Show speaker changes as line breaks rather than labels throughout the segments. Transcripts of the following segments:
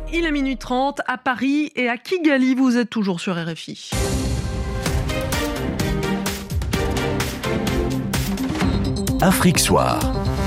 Il est minuit 30 à Paris et à Kigali, vous êtes toujours sur RFI.
Afrique Soir.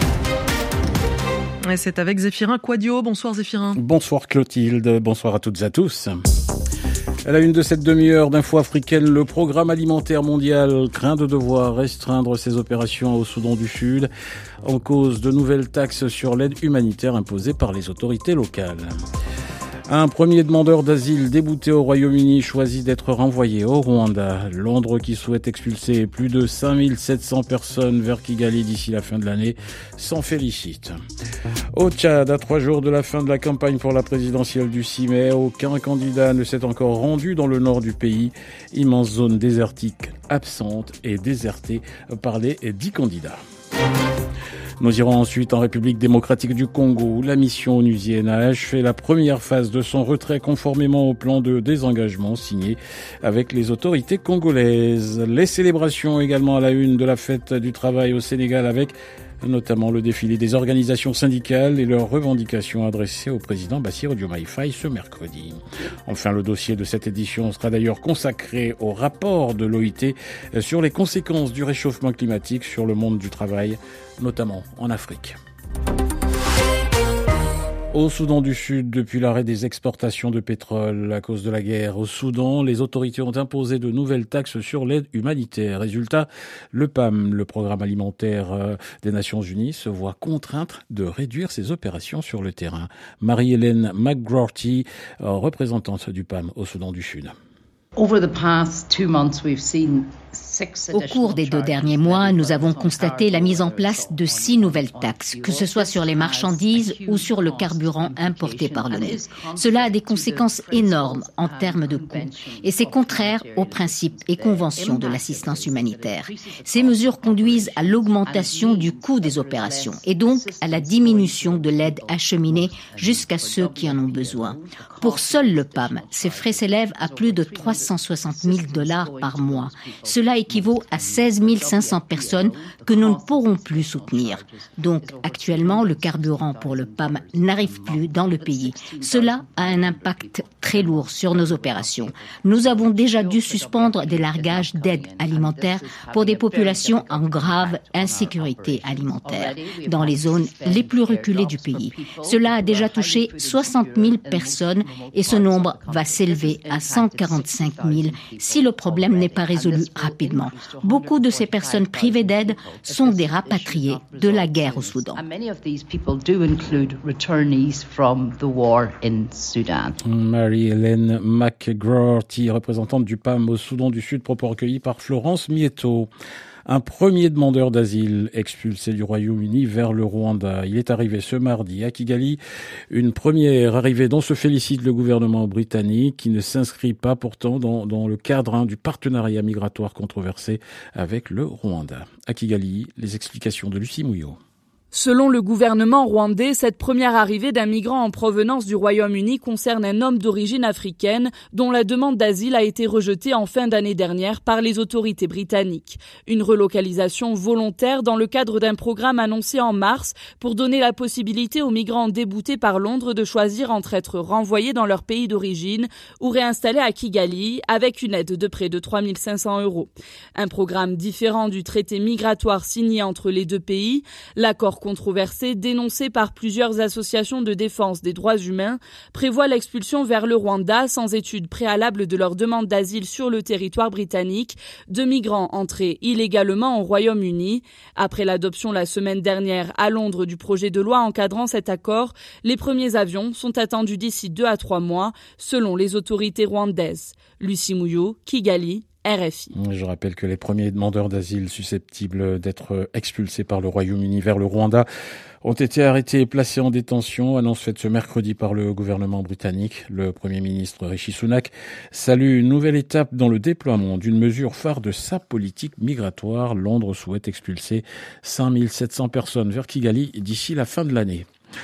Et c'est avec Zéphirin Quadio. Bonsoir Zéphirin.
Bonsoir Clotilde, bonsoir à toutes et à tous. À la une de cette demi-heure d'Info Africaine, le programme alimentaire mondial craint de devoir restreindre ses opérations au Soudan du Sud en cause de nouvelles taxes sur l'aide humanitaire imposées par les autorités locales. Un premier demandeur d'asile débouté au Royaume-Uni choisit d'être renvoyé au Rwanda. Londres, qui souhaite expulser plus de 5700 personnes vers Kigali d'ici la fin de l'année, s'en félicite. Au Tchad, à 3 jours de la fin de la campagne pour la présidentielle du 6 mai, aucun candidat ne s'est encore rendu dans le nord du pays. Immense zone désertique absente et désertée par les 10 candidats. Nous irons ensuite en République démocratique du Congo, où la mission onusienne a achevé la première phase de son retrait conformément au plan de désengagement signé avec les autorités congolaises. Les célébrations également à la une de la fête du travail au Sénégal, avec notamment le défilé des organisations syndicales et leurs revendications adressées au président Bassirou Diomaye Faye ce mercredi. Enfin, le dossier de cette édition sera d'ailleurs consacré au rapport de l'OIT sur les conséquences du réchauffement climatique sur le monde du travail, notamment en Afrique. Au Soudan du Sud, depuis l'arrêt des exportations de pétrole à cause de la guerre au Soudan, les autorités ont imposé de nouvelles taxes sur l'aide humanitaire. Résultat, le PAM, le programme alimentaire des Nations Unies, se voit contrainte de réduire ses opérations sur le terrain. Marie-Hélène McGrorty, représentante du PAM au Soudan du Sud.
Au cours des 2 derniers mois, nous avons constaté la mise en place de 6 nouvelles taxes, que ce soit sur les marchandises ou sur le carburant importé par l'ONU. Cela a des conséquences énormes en termes de coûts et c'est contraire aux principes et conventions de l'assistance humanitaire. Ces mesures conduisent à l'augmentation du coût des opérations et donc à la diminution de l'aide acheminée jusqu'à ceux qui en ont besoin. Pour seul le PAM, ces frais s'élèvent à plus de $360,000 par mois. Cela équivaut à 16 500 personnes que nous ne pourrons plus soutenir. Donc, actuellement, le carburant pour le PAM n'arrive plus dans le pays. Cela a un impact très lourd sur nos opérations. Nous avons déjà dû suspendre des largages d'aide alimentaire pour des populations en grave insécurité alimentaire dans les zones les plus reculées du pays. Cela a déjà touché 60 000 personnes et ce nombre va s'élever à 145 000 si le problème n'est pas résolu rapidement. Beaucoup de ces personnes privées d'aide sont des rapatriés de la guerre au Soudan.
Marie-Hélène McGrorty, représentante du PAM au Soudan du Sud, propos recueillis par Florence Mieto. Un premier demandeur d'asile expulsé du Royaume-Uni vers le Rwanda. Il est arrivé ce mardi à Kigali. Une première arrivée dont se félicite le gouvernement britannique, qui ne s'inscrit pas pourtant dans le cadre du partenariat migratoire controversé avec le Rwanda. À Kigali, les explications de Lucie Mouillot.
Selon le gouvernement rwandais, cette première arrivée d'un migrant en provenance du Royaume-Uni concerne un homme d'origine africaine dont la demande d'asile a été rejetée en fin d'année dernière par les autorités britanniques. Une relocalisation volontaire dans le cadre d'un programme annoncé en mars pour donner la possibilité aux migrants déboutés par Londres de choisir entre être renvoyés dans leur pays d'origine ou réinstallés à Kigali avec une aide de près de 3 500 €. Un programme différent du traité migratoire signé entre les deux pays. L'accord controversé, dénoncé par plusieurs associations de défense des droits humains, prévoit l'expulsion vers le Rwanda sans étude préalable de leur demande d'asile sur le territoire britannique de migrants entrés illégalement au Royaume-Uni. Après l'adoption la semaine dernière à Londres du projet de loi encadrant cet accord, les premiers avions sont attendus d'ici 2 à 3 mois, selon les autorités rwandaises. Lucie Mouillot, Kigali, RFI.
Je rappelle que les premiers demandeurs d'asile susceptibles d'être expulsés par le Royaume-Uni vers le Rwanda ont été arrêtés et placés en détention, annonce faite ce mercredi par le gouvernement britannique. Le Premier ministre Rishi Sunak salue une nouvelle étape dans le déploiement d'une mesure phare de sa politique migratoire. Londres souhaite expulser 5 700 personnes vers Kigali d'ici la fin de l'année.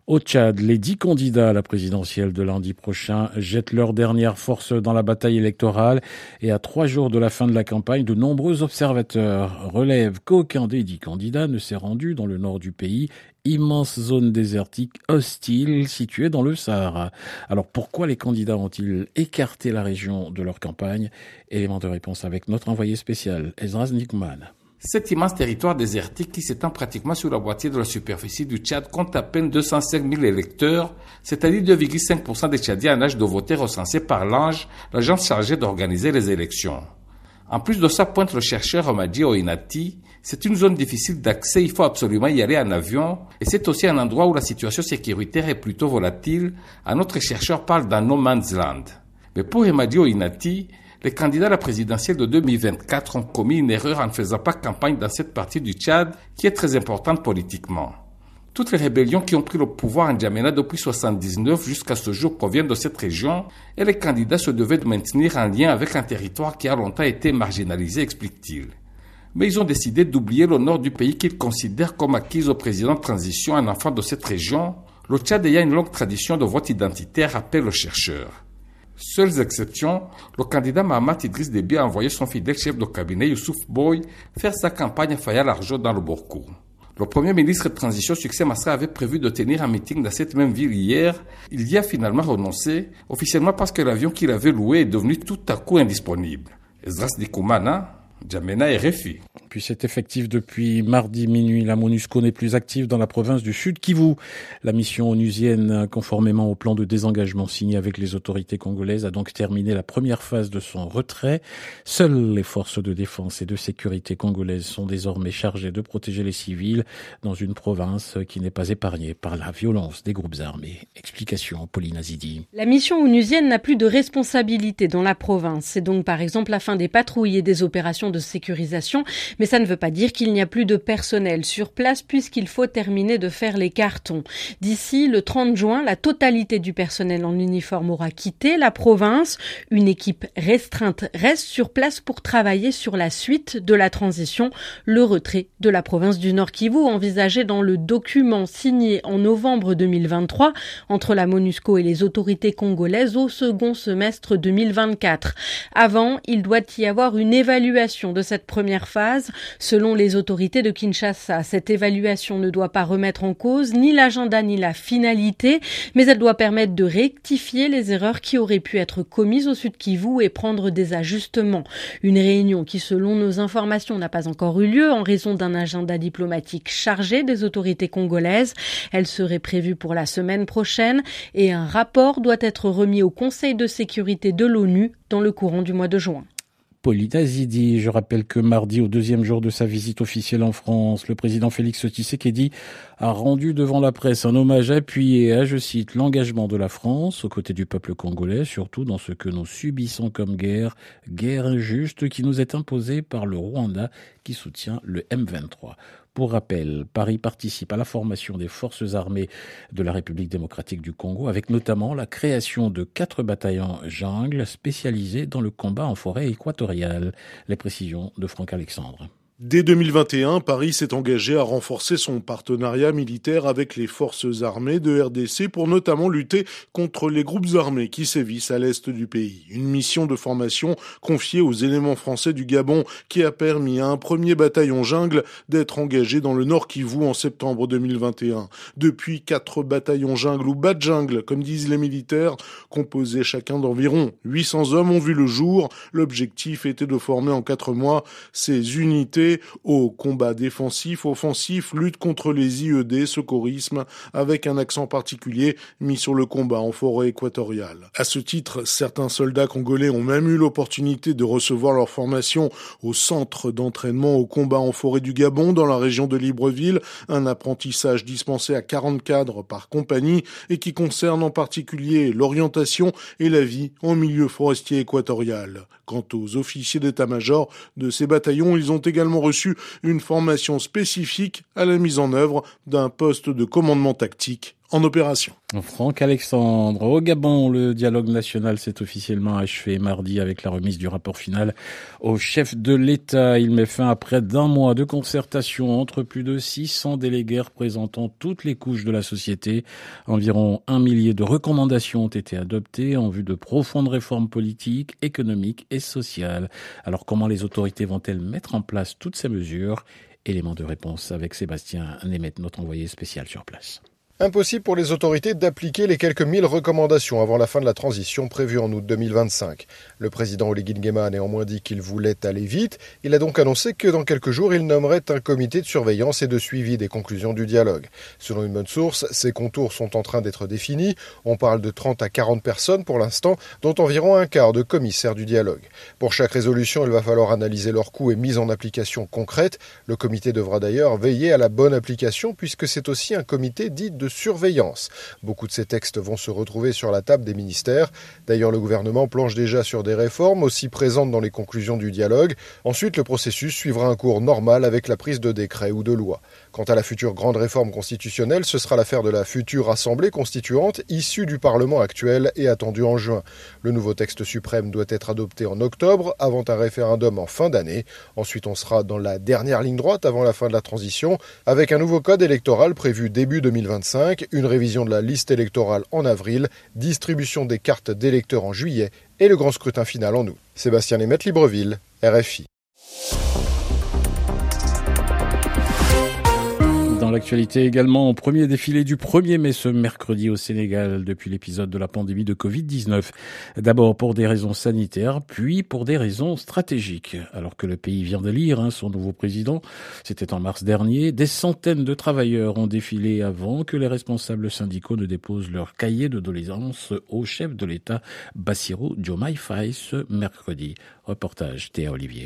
Au Tchad, les 10 candidats à la présidentielle de lundi prochain jettent leur dernière force dans la bataille électorale et à 3 jours de la fin de la campagne, de nombreux observateurs relèvent qu'aucun des 10 candidats ne s'est rendu dans le nord du pays, immense zone désertique hostile située dans le Sahara. Alors pourquoi les candidats ont-ils écarté la région de leur campagne? Élément de réponse avec notre envoyé spécial, Ezra Nickman.
Cet immense territoire désertique qui s'étend pratiquement sur la moitié de la superficie du Tchad compte à peine 205 000 électeurs, c'est-à-dire 2,5% des Tchadiens en âge de voter recensés par l'ANGE, l'agence chargée d'organiser les élections. En plus de ça, pointe le chercheur Amadi Oinati, c'est une zone difficile d'accès, il faut absolument y aller en avion, et c'est aussi un endroit où la situation sécuritaire est plutôt volatile. Un autre chercheur parle d'un no man's land. Mais pour Amadi Oinati, les candidats à la présidentielle de 2024 ont commis une erreur en ne faisant pas campagne dans cette partie du Tchad qui est très importante politiquement. Toutes les rébellions qui ont pris le pouvoir en N'Djamena depuis 1979 jusqu'à ce jour proviennent de cette région et les candidats se devaient de maintenir un lien avec un territoire qui a longtemps été marginalisé, explique-t-il. Mais ils ont décidé d'oublier le nord du pays qu'ils considèrent comme acquis au président de transition, un enfant de cette région. Le Tchad ayant une longue tradition de vote identitaire, rappelle le chercheur. Seules exceptions, le candidat Mahamat Idriss Déby a envoyé son fidèle chef de cabinet Youssouf Boy faire sa campagne à Faya-Largeau dans le Borkou. Le premier ministre de transition Succès Masra avait prévu de tenir un meeting dans cette même ville hier. Il y a finalement renoncé, officiellement parce que l'avion qu'il avait loué est devenu tout à coup indisponible. Esdras Dikoumana, N'Djamena et RFI.
Puis c'est effectif depuis mardi minuit. La MONUSCO n'est plus active dans la province du Sud Kivu. La mission onusienne, conformément au plan de désengagement signé avec les autorités congolaises, a donc terminé la première phase de son retrait. Seules les forces de défense et de sécurité congolaises sont désormais chargées de protéger les civils dans une province qui n'est pas épargnée par la violence des groupes armés. Explication, Pauline Azidi.
La mission onusienne n'a plus de responsabilité dans la province. C'est donc par exemple la fin des patrouilles et des opérations de sécurisation, mais ça ne veut pas dire qu'il n'y a plus de personnel sur place puisqu'il faut terminer de faire les cartons. D'ici le 30 juin, la totalité du personnel en uniforme aura quitté la province. Une équipe restreinte reste sur place pour travailler sur la suite de la transition, le retrait de la province du Nord Kivu envisagé dans le document signé en novembre 2023 entre la MONUSCO et les autorités congolaises au second semestre 2024. Avant, il doit y avoir une évaluation de cette première phase. Selon les autorités de Kinshasa, cette évaluation ne doit pas remettre en cause ni l'agenda ni la finalité, mais elle doit permettre de rectifier les erreurs qui auraient pu être commises au Sud Kivu et prendre des ajustements. Une réunion qui, selon nos informations, n'a pas encore eu lieu en raison d'un agenda diplomatique chargé des autorités congolaises. Elle serait prévue pour la semaine prochaine et un rapport doit être remis au Conseil de sécurité de l'ONU dans le courant du mois de juin.
Pauline Azidi, je rappelle que mardi, au deuxième jour de sa visite officielle en France, le président Félix Tshisekedi a rendu devant la presse un hommage appuyé à, je cite, l'engagement de la France aux côtés du peuple congolais, surtout dans ce que nous subissons comme guerre injuste qui nous est imposée par le Rwanda qui soutient le M23. Pour rappel, Paris participe à la formation des forces armées de la République démocratique du Congo, avec notamment la création de 4 bataillons jungle spécialisés dans le combat en forêt équatoriale. Les précisions de Franck Alexandre.
Dès 2021, Paris s'est engagé à renforcer son partenariat militaire avec les forces armées de RDC pour notamment lutter contre les groupes armés qui sévissent à l'est du pays. Une mission de formation confiée aux éléments français du Gabon qui a permis à un premier bataillon jungle d'être engagé dans le Nord Kivu en septembre 2021. Depuis, 4 bataillons jungle ou bas jungle, comme disent les militaires, composés chacun d'environ 800 hommes ont vu le jour. L'objectif était de former en 4 mois ces unités au combat défensif, offensif, lutte contre les IED, secourisme, avec un accent particulier mis sur le combat en forêt équatoriale. À ce titre, certains soldats congolais ont même eu l'opportunité de recevoir leur formation au centre d'entraînement au combat en forêt du Gabon, dans la région de Libreville, un apprentissage dispensé à 40 cadres par compagnie et qui concerne en particulier l'orientation et la vie en milieu forestier équatorial. Quant aux officiers d'état-major de ces bataillons, ils ont également reçu une formation spécifique à la mise en œuvre d'un poste de commandement tactique en opération.
Franck Alexandre, au Gabon, le dialogue national s'est officiellement achevé mardi avec la remise du rapport final au chef de l'État. Il met fin à près d'un mois de concertation entre plus de 600 délégués représentant toutes les couches de la société. Environ 1 millier de recommandations ont été adoptées en vue de profondes réformes politiques, économiques et sociales. Alors comment les autorités vont-elles mettre en place toutes ces mesures ? Élément de réponse avec Sébastien Nemeth, notre envoyé spécial sur place.
Impossible pour les autorités d'appliquer les quelques 1000 recommandations avant la fin de la transition prévue en août 2025. Le président Oligui Nguema a néanmoins dit qu'il voulait aller vite. Il a donc annoncé que dans quelques jours, il nommerait un comité de surveillance et de suivi des conclusions du dialogue. Selon une bonne source, ces contours sont en train d'être définis. On parle de 30 à 40 personnes pour l'instant, dont environ un quart de commissaires du dialogue. Pour chaque résolution, il va falloir analyser leurs coûts et mise en application concrète. Le comité devra d'ailleurs veiller à la bonne application puisque c'est aussi un comité dit de surveillance. Beaucoup de ces textes vont se retrouver sur la table des ministères. D'ailleurs, le gouvernement planche déjà sur des réformes aussi présentes dans les conclusions du dialogue. Ensuite, le processus suivra un cours normal avec la prise de décrets ou de lois. Quant à la future grande réforme constitutionnelle, ce sera l'affaire de la future Assemblée constituante issue du Parlement actuel et attendue en juin. Le nouveau texte suprême doit être adopté en octobre avant un référendum en fin d'année. Ensuite, on sera dans la dernière ligne droite avant la fin de la transition avec un nouveau code électoral prévu début 2025. Une révision de la liste électorale en avril, distribution des cartes d'électeurs en juillet et le grand scrutin final en août. Sébastien Nemeth, Libreville, RFI.
Dans l'actualité également, au premier défilé du 1er mai ce mercredi au Sénégal depuis l'épisode de la pandémie de Covid-19. D'abord pour des raisons sanitaires, puis pour des raisons stratégiques. Alors que le pays vient d'élire son nouveau président, c'était en mars dernier, des centaines de travailleurs ont défilé avant que les responsables syndicaux ne déposent leur cahier de doléances au chef de l'État, Bassirou Diomaye Faye, ce mercredi. Reportage Théa Olivier.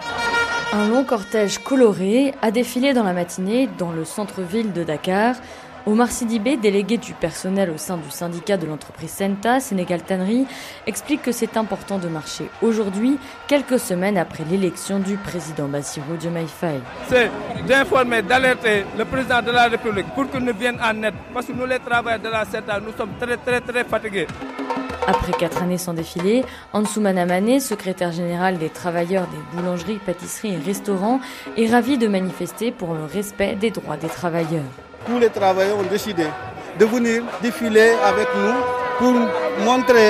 Un long cortège coloré a défilé dans la matinée dans le centre-ville de Dakar. Omar Sidibé, délégué du personnel au sein du syndicat de l'entreprise Senta, Sénégal Tannerie, explique que c'est important de marcher aujourd'hui, quelques semaines après l'élection du président Bassirou Diomaye Faye.
C'est d'informer, d'alerter le président de la République pour qu'il nous vienne en aide, parce que nous les travailleurs de la Senta, nous sommes très fatigués.
Après 4 années sans défilé, Ansoumana Mané, secrétaire général des travailleurs des boulangeries, pâtisseries et restaurants, est ravi de manifester pour le respect des droits des travailleurs.
Tous les travailleurs ont décidé de venir défiler avec nous pour montrer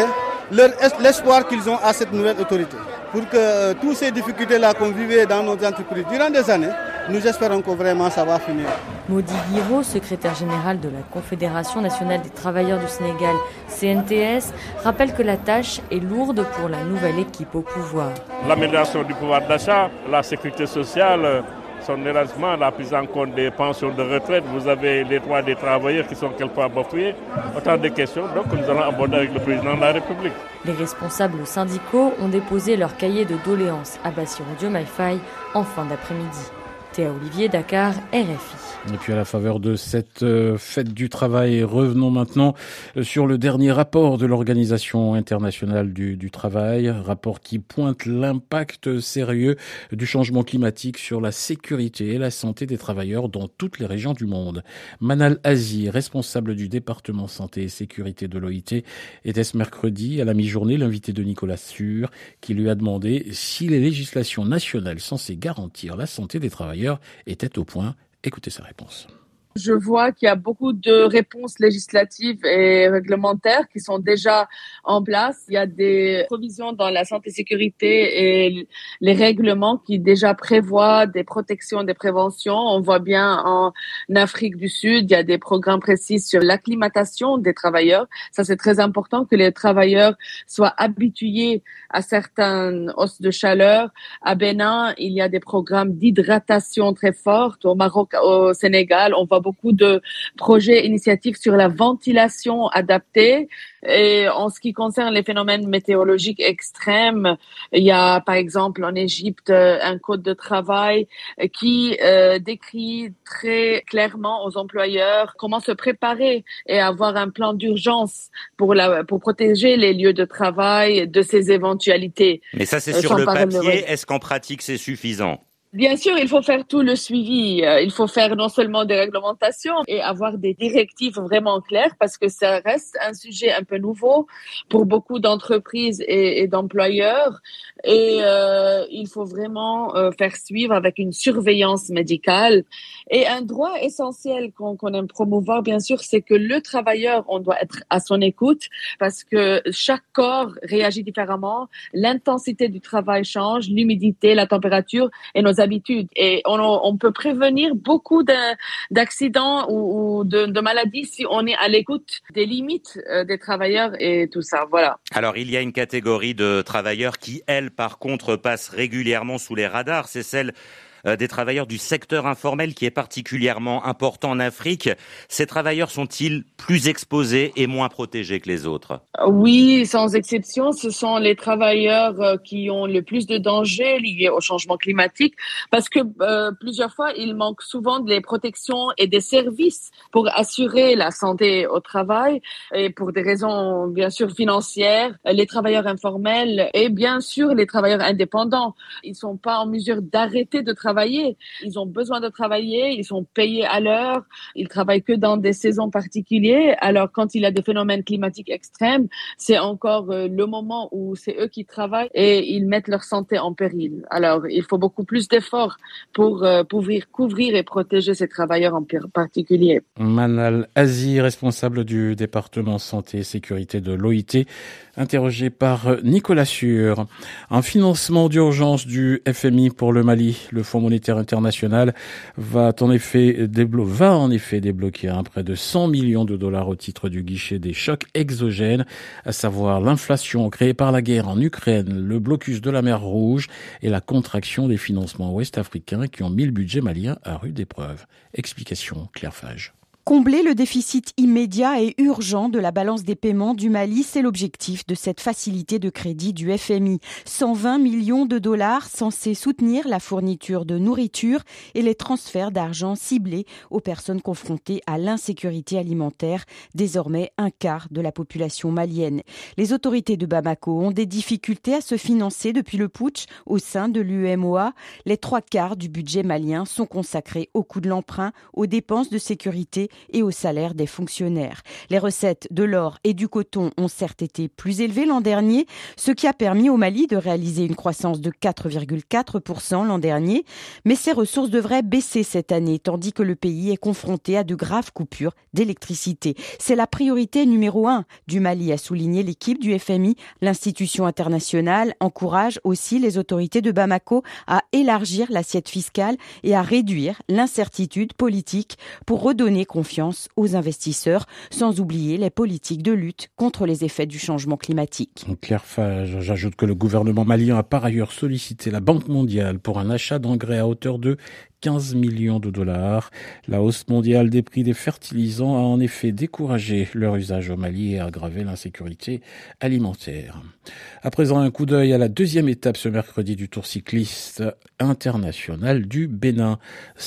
l'espoir qu'ils ont à cette nouvelle autorité. Pour que toutes ces difficultés-là qu'on vivait dans nos entreprises durant des années, nous espérons que vraiment ça va finir.
Maudit Guiro, secrétaire général de la Confédération nationale des travailleurs du Sénégal, CNTS, rappelle que la tâche est lourde pour la nouvelle équipe au pouvoir.
L'amélioration du pouvoir d'achat, la sécurité sociale, son élargissement, la prise en compte des pensions de retraite, vous avez les droits des travailleurs qui sont quelquefois bafoués. Autant de questions donc, que nous allons aborder avec le président de la République.
Les responsables syndicaux ont déposé leur cahier de doléances à Bassirou Diomaye Faye en fin d'après-midi. Théa Olivier, Dakar, RFI.
Et puis à la faveur de cette fête du travail, revenons maintenant sur le dernier rapport de l'Organisation internationale du travail, rapport qui pointe l'impact sérieux du changement climatique sur la sécurité et la santé des travailleurs dans toutes les régions du monde. Manal Azi, responsable du département santé et sécurité de l'OIT, était ce mercredi à la mi-journée l'invité de Nicolas Sur, qui lui a demandé si les législations nationales censées garantir la santé des travailleurs étaient au point. Écoutez sa réponse.
Je vois qu'il y a beaucoup de réponses législatives et réglementaires qui sont déjà en place. Il y a des provisions dans la santé et sécurité et les règlements qui déjà prévoient des protections, des préventions. On voit bien en Afrique du Sud, il y a des programmes précis sur l'acclimatation des travailleurs. Ça, c'est très important que les travailleurs soient habitués à certaines hausses de chaleur. À Bénin, il y a des programmes d'hydratation très fortes. Au Maroc, au Sénégal, on voit beaucoup de projets, initiatives sur la ventilation adaptée. Et en ce qui concerne les phénomènes météorologiques extrêmes, il y a par exemple en Égypte un code de travail qui décrit très clairement aux employeurs comment se préparer et avoir un plan d'urgence pour protéger les lieux de travail de ces éventualités.
Mais ça, c'est sur le papier. Est-ce qu'en pratique, c'est suffisant ?
Bien sûr, il faut faire tout le suivi. Il faut faire non seulement des réglementations et avoir des directives vraiment claires parce que ça reste un sujet un peu nouveau pour beaucoup d'entreprises et d'employeurs. Et il faut vraiment faire suivre avec une surveillance médicale. Et un droit essentiel qu'on aime promouvoir, bien sûr, c'est que le travailleur, on doit être à son écoute parce que chaque corps réagit différemment. L'intensité du travail change, l'humidité, la température et nos habitudes. Et on peut prévenir beaucoup d'accidents ou de maladies si on est à l'écoute des limites des travailleurs et tout ça. Voilà.
Alors, il y a une catégorie de travailleurs qui, elle, par contre, passe régulièrement sous les radars. C'est celle des travailleurs du secteur informel qui est particulièrement important en Afrique. Ces travailleurs sont-ils plus exposés et moins protégés que les autres?
Oui, sans exception, ce sont les travailleurs qui ont le plus de dangers liés au changement climatique parce que plusieurs fois, il manque souvent des protections et des services pour assurer la santé au travail et pour des raisons bien sûr financières, les travailleurs informels et bien sûr les travailleurs indépendants. Ils sont pas en mesure d'arrêter de travailler. Ils ont besoin de travailler, ils sont payés à l'heure, ils travaillent que dans des saisons particulières. Alors quand il y a des phénomènes climatiques extrêmes, c'est encore le moment où c'est eux qui travaillent et ils mettent leur santé en péril. Alors il faut beaucoup plus d'efforts pour pouvoir couvrir et protéger ces travailleurs en particulier.
Manal Aziz, responsable du département santé et sécurité de l'OIT, interrogé par Nicolas Sûr. Un financement d'urgence du FMI pour le Mali, le Fonds monétaire international, va en effet débloquer près de 100 millions de dollars au titre du guichet des chocs exogènes, à savoir l'inflation créée par la guerre en Ukraine, le blocus de la mer Rouge et la contraction des financements ouest-africains qui ont mis le budget malien à rude épreuve. Explication Claire Fage.
Combler le déficit immédiat et urgent de la balance des paiements du Mali, c'est l'objectif de cette facilité de crédit du FMI. 120 millions de dollars censés soutenir la fourniture de nourriture et les transferts d'argent ciblés aux personnes confrontées à l'insécurité alimentaire, désormais un quart de la population malienne. Les autorités de Bamako ont des difficultés à se financer depuis le putsch au sein de l'UEMOA. Les 3/4 du budget malien sont consacrés au coût de l'emprunt, aux dépenses de sécurité et au salaire des fonctionnaires. Les recettes de l'or et du coton ont certes été plus élevées l'an dernier, ce qui a permis au Mali de réaliser une croissance de 4,4% l'an dernier, mais ces ressources devraient baisser cette année, tandis que le pays est confronté à de graves coupures d'électricité. C'est la priorité numéro 1 du Mali, a souligné l'équipe du FMI. L'institution internationale encourage aussi les autorités de Bamako à élargir l'assiette fiscale et à réduire l'incertitude politique pour redonner confiance aux investisseurs, sans oublier les politiques de lutte contre les effets du changement climatique.
Claire Fage, j'ajoute que le gouvernement malien a par ailleurs sollicité la Banque mondiale pour un achat d'engrais à hauteur de 15 millions de dollars. La hausse mondiale des prix des fertilisants a en effet découragé leur usage au Mali et aggravé l'insécurité alimentaire. À présent, un coup d'œil à la deuxième étape ce mercredi du Tour cycliste international du Bénin.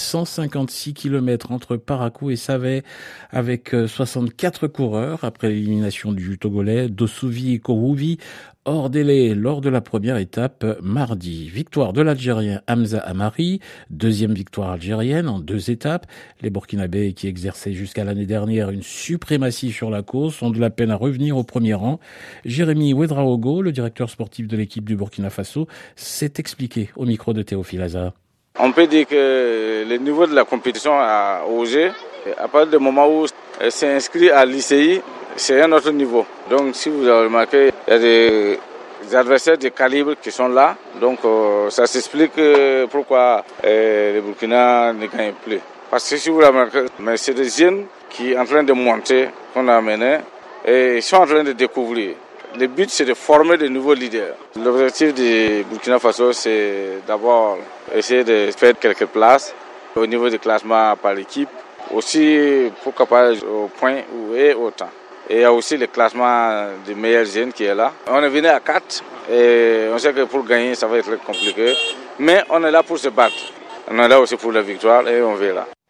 156 km entre Parakou et Savé avec 64 coureurs après l'élimination du Togolais Dossouvi Kourouvi hors délai lors de la première étape mardi. Victoire de l'Algérien Hamza Amari, deuxième victoire algérienne en 2 étapes. Les Burkinabés qui exerçaient jusqu'à l'année dernière une suprématie sur la course ont de la peine à revenir au premier rang. Jérémy Ouedraogo, le directeur sportif de l'équipe du Burkina Faso, s'est expliqué au micro de Théophile Hazard.
On peut dire que le niveau de la compétition a osé. À partir du moment où c'est inscrit à l'ICI, c'est un autre niveau. Donc si vous avez remarqué, il y a des adversaires de calibre qui sont là. Donc ça s'explique pourquoi le Burkina ne gagne plus. Parce que si vous remarquez, c'est des jeunes qui sont en train de monter, qu'on a amené, et ils sont en train de découvrir. Le but, c'est de former de nouveaux leaders. L'objectif du Burkina Faso, c'est d'abord essayer de faire quelques places au niveau du classement par équipe. Aussi, pourquoi pas au point où est autant. Et il y a aussi le classement des meilleurs jeunes qui est là. On est venu à 4 et on sait que pour gagner, ça va être compliqué. Mais on est là pour se battre. On est là aussi pour la victoire et on verra.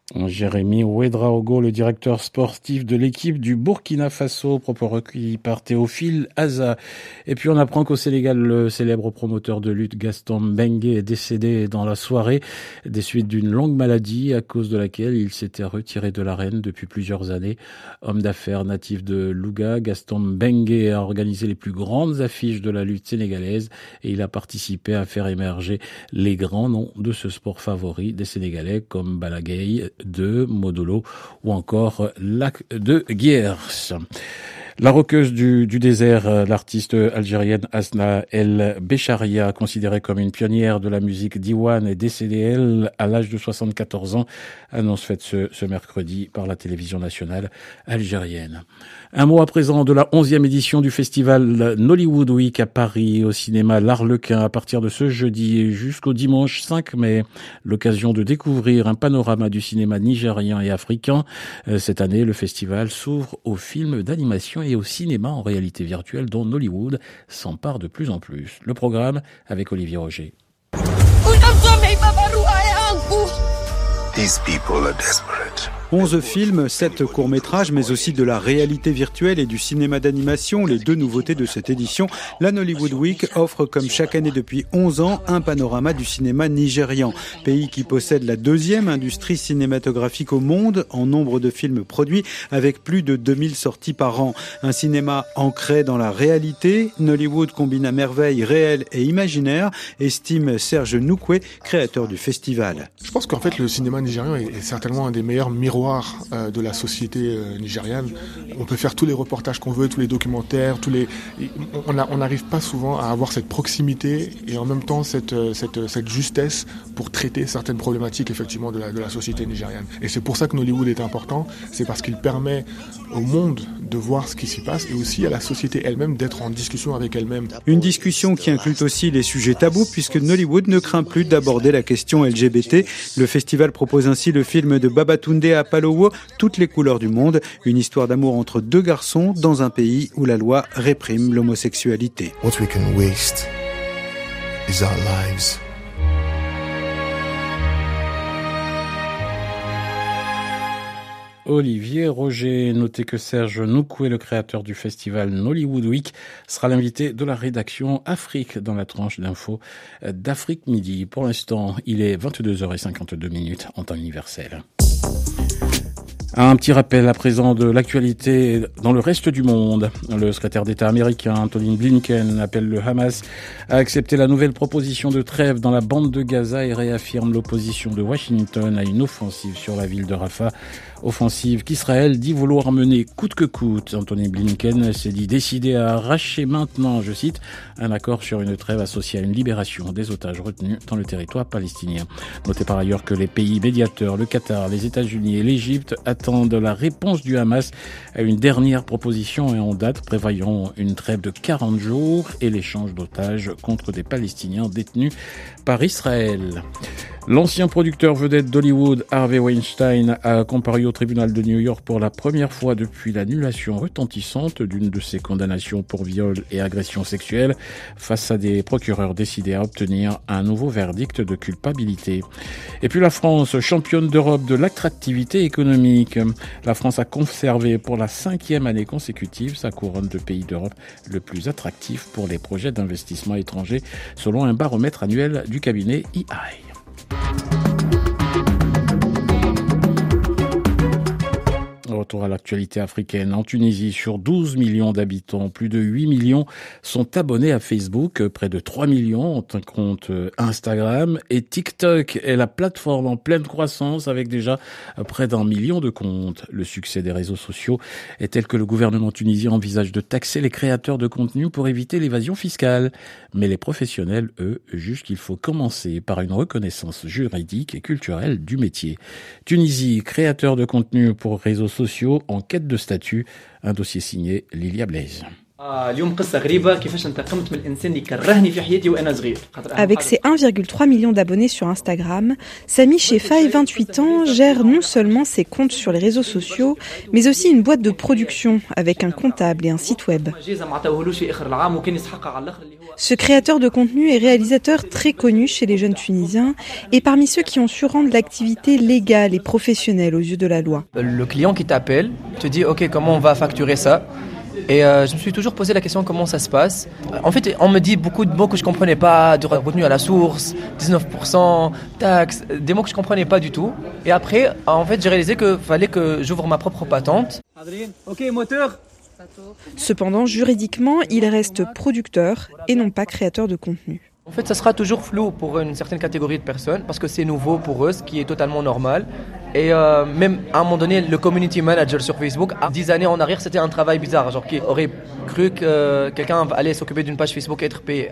Jérémy Ouedraogo, le directeur sportif de l'équipe du Burkina Faso, propos recueillis par Théophile Aza. Et puis on apprend qu'au Sénégal, le célèbre promoteur de lutte Gaston Mbengue est décédé dans la soirée des suites d'une longue maladie à cause de laquelle il s'était retiré de l'arène depuis plusieurs années. Homme d'affaires natif de Louga, Gaston Mbengue a organisé les plus grandes affiches de la lutte sénégalaise et il a participé à faire émerger les grands noms de ce sport favori des Sénégalais comme Balla Gaye, de Modolo ou encore Lac de Guiers. La rockeuse du désert, l'artiste algérienne Asna El Becharia, considérée comme une pionnière de la musique diwan, est décédée, elle, à l'âge de 74 ans, annonce faite ce mercredi par la télévision nationale algérienne. Un mot à présent de la 11e édition du festival Nollywood Week à Paris, au cinéma L'Arlequin, à partir de ce jeudi et jusqu'au dimanche 5 mai. L'occasion de découvrir un panorama du cinéma nigérien et africain. Cette année, le festival s'ouvre aux films d'animation et au cinéma en réalité virtuelle dont Nollywood s'empare de plus en plus. Le programme avec Olivier Roger.
These people are desperate.
11 films, 7 courts-métrages, mais aussi de la réalité virtuelle et du cinéma d'animation, les deux nouveautés de cette édition. La Nollywood Week offre, comme chaque année depuis 11 ans, un panorama du cinéma nigérian. Pays qui possède la deuxième industrie cinématographique au monde en nombre de films produits, avec plus de 2000 sorties par an. Un cinéma ancré dans la réalité. Nollywood combine à merveille réel et imaginaire, estime Serge Noukwe, créateur du festival.
Je pense qu'en fait, le cinéma nigérian est certainement un des meilleurs miroirs de la société nigériane. On peut faire tous les reportages qu'on veut, tous les documentaires, on n'arrive pas souvent à avoir cette proximité et en même temps cette justesse pour traiter certaines problématiques effectivement de la société nigériane. Et c'est pour ça que Nollywood est important, c'est parce qu'il permet au monde de voir ce qui s'y passe et aussi à la société elle-même d'être en discussion avec elle-même.
Une discussion qui inclut aussi les sujets tabous puisque Nollywood ne craint plus d'aborder la question LGBT. Le festival propose ainsi le film de Babatunde Apalowo, Toutes les couleurs du monde, une histoire d'amour entre deux garçons dans un pays où la loi réprime l'homosexualité.
What we can waste is our lives.
Olivier Roger, notez que Serge Noukwe, le créateur du festival Nollywood Week, sera l'invité de la rédaction Afrique dans la tranche d'infos d'Afrique Midi. Pour l'instant, il est 22h52 en temps universel. Un petit rappel à présent de l'actualité dans le reste du monde. Le secrétaire d'État américain Anthony Blinken appelle le Hamas à accepter la nouvelle proposition de trêve dans la bande de Gaza et réaffirme l'opposition de Washington à une offensive sur la ville de Rafah. Offensive qu'Israël dit vouloir mener coûte que coûte. Anthony Blinken s'est dit décidé à arracher maintenant, je cite, un accord sur une trêve associée à une libération des otages retenus dans le territoire palestinien. Notez par ailleurs que les pays médiateurs, le Qatar, les États-Unis et l'Égypte attendent la réponse du Hamas à une dernière proposition et en date prévoyant une trêve de 40 jours et l'échange d'otages contre des Palestiniens détenus par Israël. L'ancien producteur vedette d'Hollywood, Harvey Weinstein, a comparu au tribunal de New York pour la première fois depuis l'annulation retentissante d'une de ses condamnations pour viol et agression sexuelle face à des procureurs décidés à obtenir un nouveau verdict de culpabilité. Et puis la France, championne d'Europe de l'attractivité économique. La France a conservé pour la 5e année consécutive sa couronne de pays d'Europe le plus attractif pour les projets d'investissement étrangers selon un baromètre annuel du cabinet EY. Retour à l'actualité africaine. En Tunisie, sur 12 millions d'habitants, plus de 8 millions sont abonnés à Facebook. Près de 3 millions ont un compte Instagram. Et TikTok est la plateforme en pleine croissance avec déjà près d'1 million de comptes. Le succès des réseaux sociaux est tel que le gouvernement tunisien envisage de taxer les créateurs de contenu pour éviter l'évasion fiscale. Mais les professionnels, eux, jugent qu'il faut commencer par une reconnaissance juridique et culturelle du métier. Tunisie, créateur de contenu pour réseaux sociaux en quête de statut, un dossier signé Lilia Blaise.
Avec ses 1,3 million d'abonnés sur Instagram, Sami Chefai, 28 ans, gère non seulement ses comptes sur les réseaux sociaux, mais aussi une boîte de production avec un comptable et un site web. Ce créateur de contenu est réalisateur très connu chez les jeunes Tunisiens et parmi ceux qui ont su rendre l'activité légale et professionnelle aux yeux de la loi.
Le client qui t'appelle te dit « Ok, comment on va facturer ça ?» Et je me suis toujours posé la question comment ça se passe. En fait, on me dit beaucoup de mots que je comprenais pas, de revenu à la source, 19%, taxes, des mots que je comprenais pas du tout. Et après, en fait, j'ai réalisé qu'il fallait que j'ouvre ma propre patente.
Ok, moteur. Cependant, juridiquement, il reste producteur et non pas créateur de contenu.
En fait, ça sera toujours flou pour une certaine catégorie de personnes parce que c'est nouveau pour eux, ce qui est totalement normal. Et même à un moment donné, le community manager sur Facebook, 10 années en arrière, c'était un travail bizarre. Genre qui aurait cru que quelqu'un allait s'occuper d'une page Facebook et être payé.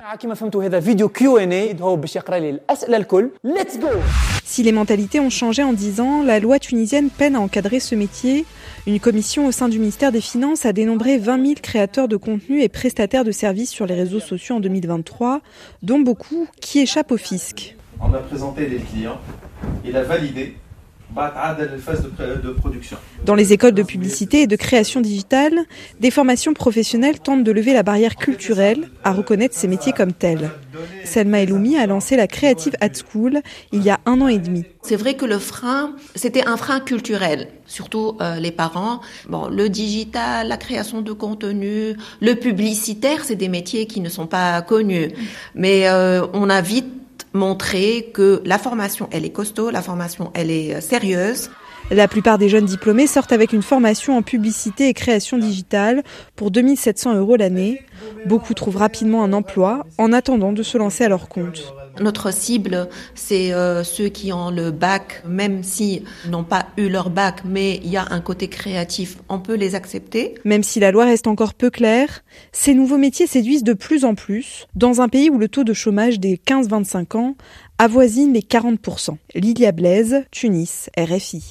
Si les mentalités ont changé en 10 ans, la loi tunisienne peine à encadrer ce métier. Une commission au sein du ministère des Finances a dénombré 20 000 créateurs de contenu et prestataires de services sur les réseaux sociaux en 2023, dont beaucoup qui échappent au fisc.
On a présenté les clients, il a validé la phase de production.
Dans les écoles de publicité et de création digitale, des formations professionnelles tentent de lever la barrière culturelle à reconnaître ces métiers comme tels. Selma Eloumi a lancé la Creative Ad School il y a 1 an et demi.
C'est vrai que le frein, c'était un frein culturel, surtout les parents. Bon, le digital, la création de contenu, le publicitaire, c'est des métiers qui ne sont pas connus. Mais on a vite montré que la formation, elle est costaud, la formation, elle est sérieuse.
La plupart des jeunes diplômés sortent avec une formation en publicité et création digitale pour 2 700 € l'année. Beaucoup trouvent rapidement un emploi en attendant de se lancer à leur compte.
Notre cible, c'est ceux qui ont le bac, même s'ils n'ont pas eu leur bac, mais il y a un côté créatif, on peut les accepter.
Même si la loi reste encore peu claire, ces nouveaux métiers séduisent de plus en plus, dans un pays où le taux de chômage des 15-25 ans avoisine les 40%. Lilia Blaise, Tunis, RFI.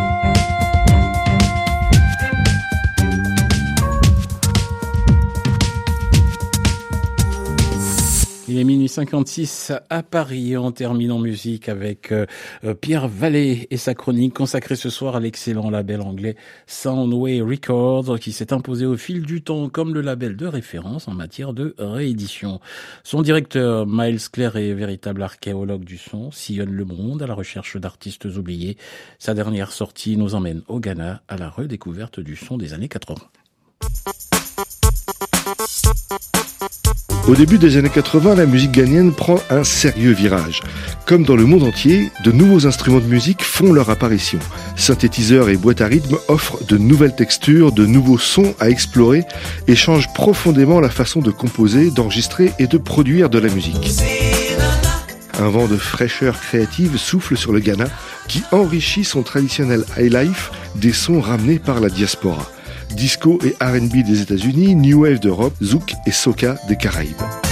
Il est minuit 56 à Paris. On termine en musique avec Pierre Vallée et sa chronique consacrée ce soir à l'excellent label anglais Soundway Records qui s'est imposé au fil du temps comme le label de référence en matière de réédition. Son directeur Miles Claret, véritable archéologue du son, sillonne le monde à la recherche d'artistes oubliés. Sa dernière sortie nous emmène au Ghana à la redécouverte du son des années 80.
Au début des années 80, la musique ghanéenne prend un sérieux virage. Comme dans le monde entier, de nouveaux instruments de musique font leur apparition. Synthétiseurs et boîtes à rythme offrent de nouvelles textures, de nouveaux sons à explorer et changent profondément la façon de composer, d'enregistrer et de produire de la musique. Un vent de fraîcheur créative souffle sur le Ghana qui enrichit son traditionnel highlife des sons ramenés par la diaspora. Disco et R&B des États-Unis, New Wave d'Europe, Zouk et Soca des Caraïbes.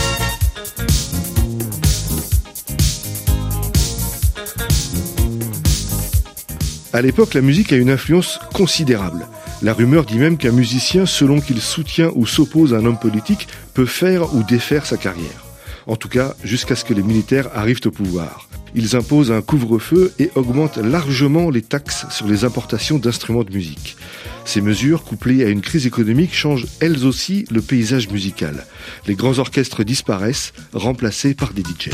À l'époque, la musique a une influence considérable. La rumeur dit même qu'un musicien, selon qu'il soutient ou s'oppose à un homme politique, peut faire ou défaire sa carrière. En tout cas, jusqu'à ce que les militaires arrivent au pouvoir. Ils imposent un couvre-feu et augmentent largement les taxes sur les importations d'instruments de musique. Ces mesures, couplées à une crise économique, changent elles aussi le paysage musical. Les grands orchestres disparaissent, remplacés par des DJ.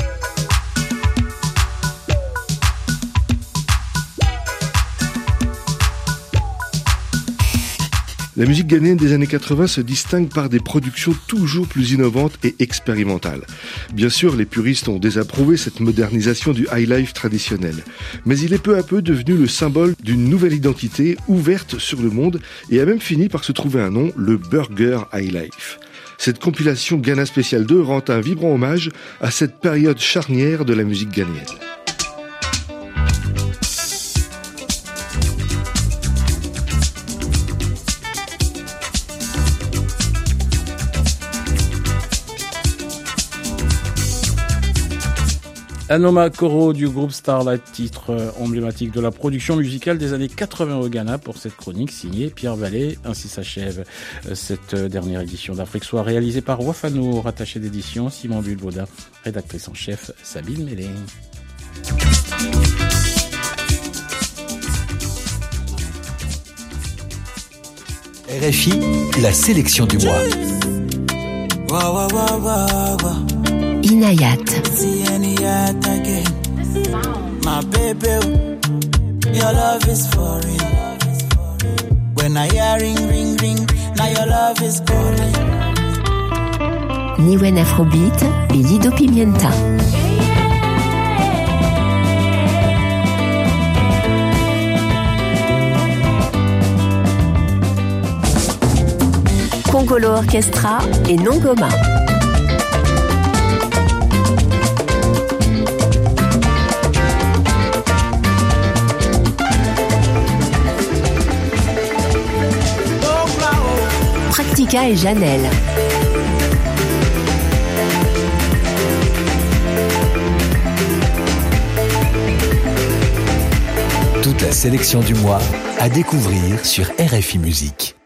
La musique ghanéenne des années 80 se distingue par des productions toujours plus innovantes et expérimentales. Bien sûr, les puristes ont désapprouvé cette modernisation du highlife traditionnel. Mais il est peu à peu devenu le symbole d'une nouvelle identité ouverte sur le monde et a même fini par se trouver un nom, le Burger Highlife. Cette compilation Ghana Special 2 rend un vibrant hommage à cette période charnière de la musique ghanéenne.
Anoma Koro du groupe Starlight, titre emblématique de la production musicale des années 80 au Ghana. Pour cette chronique signée Pierre Vallée. Ainsi s'achève cette dernière édition d'Afrique Soir, réalisée par Wafano, rattaché d'édition Simon Bulboda, rédactrice en chef Sabine Mélé.
RFI, la sélection du mois.
Inayat.
My baby, your love is for real. When I hear ring, now your love is calling.
Niwen Afrobeat et Lido Pimienta. Congolo Orchestra et Nongoma. Practica et Janelle.
Toute la sélection du mois à découvrir sur RFI Musique.